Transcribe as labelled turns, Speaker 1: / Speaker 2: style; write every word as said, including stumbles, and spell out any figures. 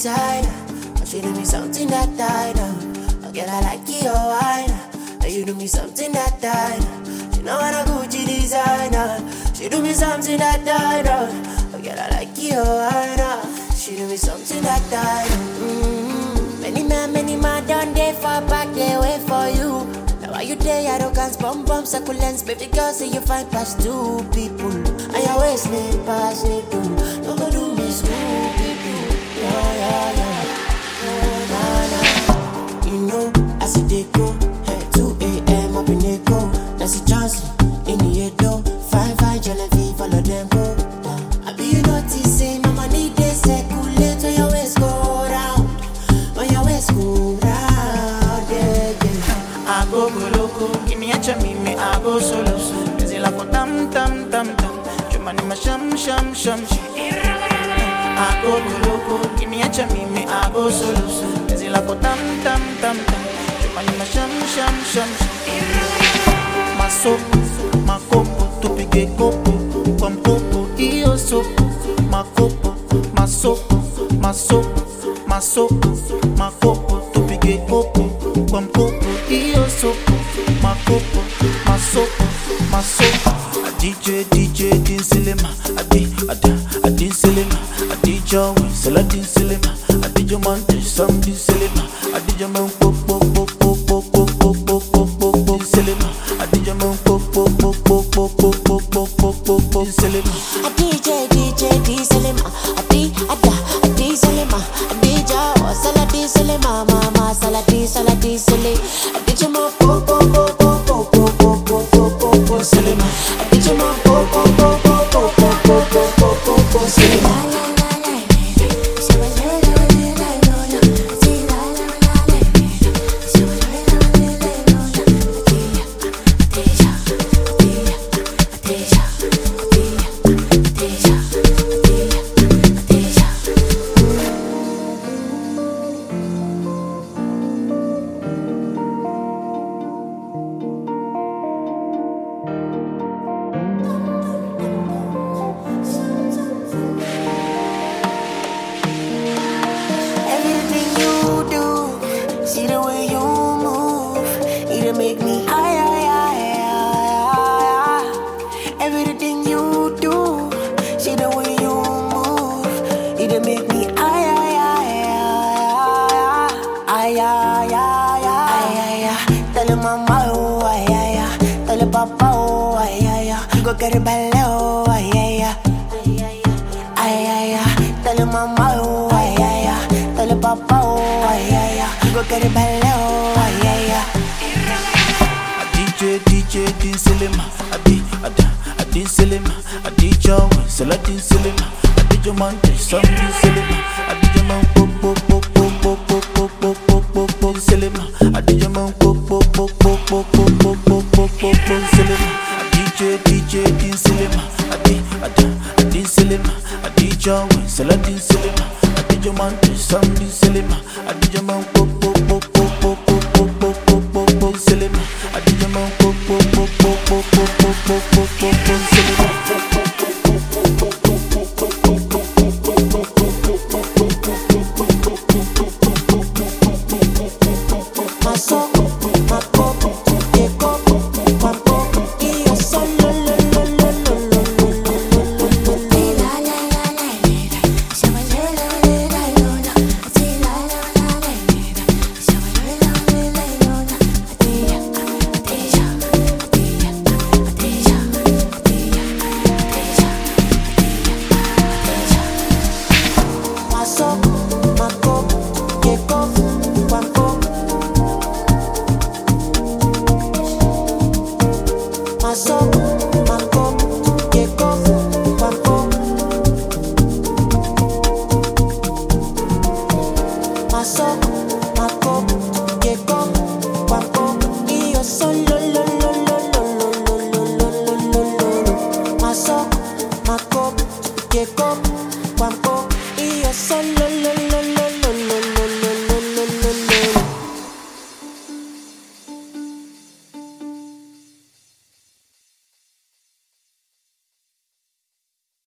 Speaker 1: designer. She do me something that I know. Girl, I like your wine. And you do me something that I know. She know I'm a Gucci designer. She do me something that I know. Girl, I like your wine. She do me something that I know. Mm-hmm. Many man, many man done there for back, they wait for you. Now why you there, arrogance, bum bum, succulents. Baby girl, say you find past two people. And you waste me, pass me too. Don't go do me school, people. Yeah, yeah, yeah. You know, I see they go, hey, two a.m. up in the go. That's a chance in the door. Fine, fine, jelly, follow them go. I be you noticing, mama need they circulate when your waist go round. When your waist go round, yeah, yeah.
Speaker 2: I go go loco, give me a chami, me I go solo. Busy like a tam tam tam tam. Chumani ma sham sham sham. I go go loco, give me a chami, me I go solo. Busy like a tam tam tam tam. Chumani ma sham sham sham. Ma sopo, ma copo, tu pique copo, com copo, io sopo. Ma copo, ma sopo, ma sopo, ma sopo, ma copo, tu pique copo, com copo, io sopo. Ma copo, ma sopo, ma sopo. A D J, D J, din silema. A D, a da, a din silema. A D J, we sell a din silema. A D J man, there's some din silema. A D J man, pop, pop, pop, pop, pop, pop, pop, pop, pop, pop, pop, silema. A D J man, pop, pop, pop, pop, pop, pop, pop, pop, pop, pop, pop, silema.
Speaker 1: A D J, D J, D silema. A D, a da, a D silema. A D J, oh, sala D silema, mama, sala D, sala D silema. A D J man, pop, pop, pop, pop, pop, pop, pop, pop, pop, pop, pop, silema. A D J man, pop, pop, pop, pop, pop, pop, pop, pop, pop, pop, pop, silema. Make me high, high, high, high. Everything you do, see the way you move, it make me high, high, high, high, high, high, high. Tell your mama, oh, ay, ay, ay. Tell your papa, oh, ay, ay, ay. You go get it belly, oh, ay, ay, ay, ay, ay, ay. Tell your mama, oh, ay, ay, ay. Tell your papa, oh, ay, ay, ay. You go get it belly, oh, ay, ay, ay.
Speaker 2: D J, D J, din silema. A D, a da, a din silema. A D J, we sell a din silema. A D J man, there's some din silema. A D J man, pop, pop, pop, pop, pop, pop, pop, pop, pop, pop, silema. A D J man, pop, pop, pop, pop, pop, pop, pop, pop, pop, pop, pop, silema. A D J, D J, din silema. A D, a da, a din silema. A D J, we sell a din silema. A D J man, there's some din silema. A D J man, pop, pop, pop, pop, pop, pop, pop, pop, pop, pop, pop, silema. A D J man, pop, pop, pop, pop, pop, pop, pop, pop, pop, pop, pop, silema.
Speaker 1: Ma sopo, ma copo, che copo, ma copo, io solo lo lo lo lo lo lo lo lo lo. La la la la, siamo la la la la la. La la la la, siamo la la la la la. Atia, atia, atia, atia, atia, atia. Ma sopo, ma copo, che copo, ma copo. Ma sopo, ma copo, che copo, ma copo. Ma sopo, ma copo, che copo, ma copo. Io solo lo lo lo lo lo lo lo lo lo lo. Ma sopo, ma copo, che copo, ma copo. Io solo